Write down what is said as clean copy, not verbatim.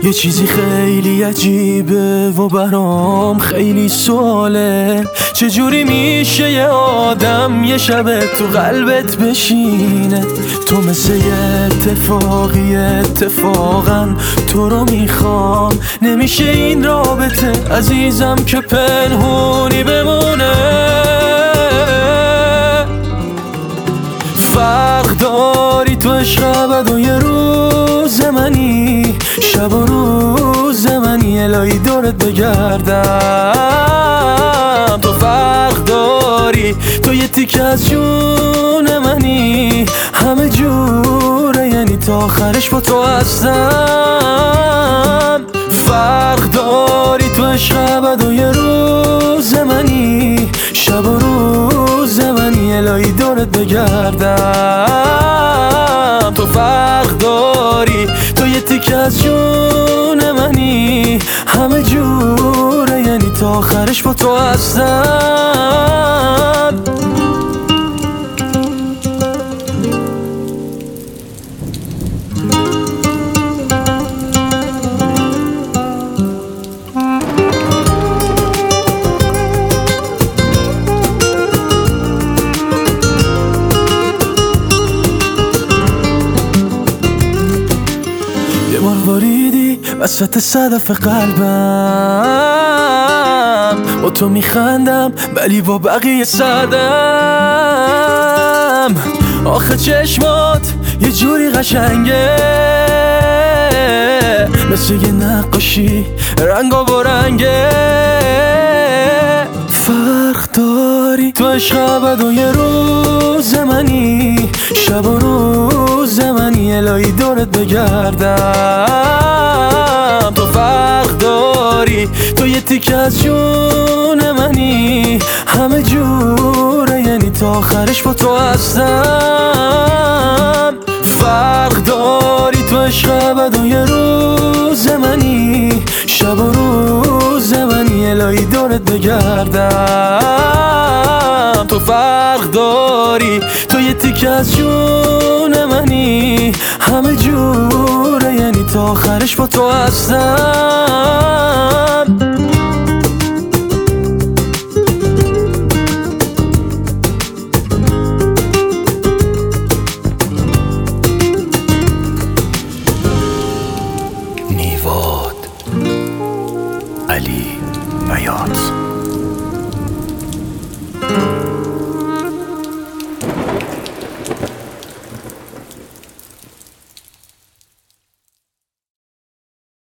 یه چیزی خیلی عجیبه و برام خیلی سواله، چجوری میشه یه آدم یه شب تو قلبت بشینه؟ تو مثل یه اتفاقی، اتفاقا تو رو میخوام. نمیشه این رابطه عزیزم که پنهونی بمونه. فرق داری تو عشق ابد و یه روز منی، شب و روز منی، الهی دورت بگردم. تو فرق داری، تو یه تیکه از جون منی، همه جوره یعنی تا آخرش با تو هستم. فرق داری تو عشق ابد و یه روز منی، شب و روز منی، الهی دورت بگردم. تو فرق داری، تو یه تیکه از جون منی، همه جوره یعنی تا آخرش با تو هستم. واریدی وسط صدف قلبم، با تو میخندم ولی با بقیه سردم. آخه چشمات یه جوری قشنگه، مثل یه نقاشی رنگا با رنگه. فرق داری تو عشق ابد و یه روز منی، شب و روز منی، الهی دورت بگردم. تو فرق داری، تو یه تیکه از جون منی، همه جوره یعنی تا آخرش با تو هستم. فرق داری تو عشق ابد و یه روز منی، شب و روز منی، الهی دورت بگردم. تو فرق داری، تو یه تیکه از جون منی، همه جوره یعنی تا آخرش با تو هستم. نیواد علی بیات.